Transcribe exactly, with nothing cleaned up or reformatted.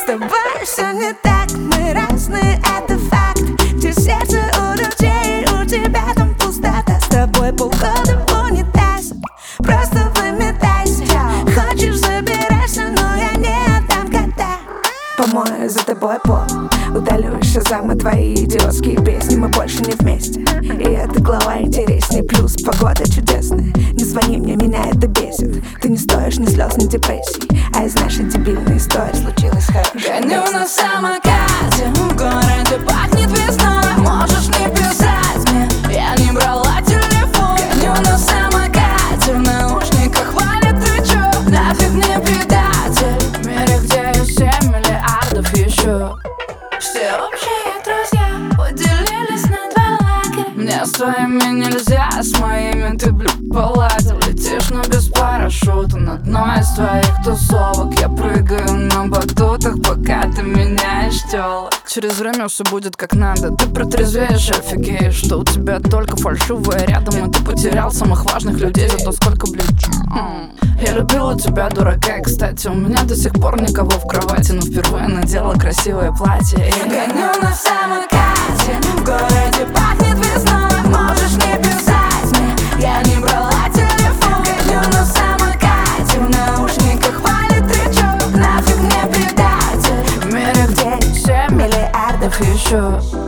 тобой все не так, мы разные, это факт. Где сердце у людей, у тебя там пустота. С тобой полгода в унитаз, просто выметайся. Хочешь, забирайся, но я не отдам кота. Помою за тобой пол, удалю из шазама твои идиотские песни. Мы больше не вместе, и эта глава интереснее. Плюс погода чудесная, не звони мне, меня это бесит. Ты не стоишь ни слез, ни депрессий, а из нашей дебильной истории случилось хорошее. Гоню на самокате, в городе пахнет весной. Можешь не писать мне, я не брала телефон. Гоню на самокате, в наушниках валит, ты чё? Нафиг мне предатель, в мире, где есть семь миллиардов еще. Все общие друзья поделились на два лагеря. Мне с твоими нельзя, с моими ты, блядь, поладил. Летишь, но без парашюта на одной из твоих тусовок. Я прыгаю на батутах, пока ты меняешь тёлок. Через время все будет как надо, ты протрезвеешь, офигеешь, что у тебя только фальшивое рядом, и ты потерял самых важных людей. Зато сколько, блядь, я любила тебя, дурака. Кстати, у меня до сих пор никого в кровати, но впервые надела красивое платье. И гоню на самокате, в городе пахнет весной. Можешь не писать мне, я не брала телефон. Гоню на самокате, в наушниках валит тречок. Нафиг мне предатель, в мире, где семь миллиардов еще.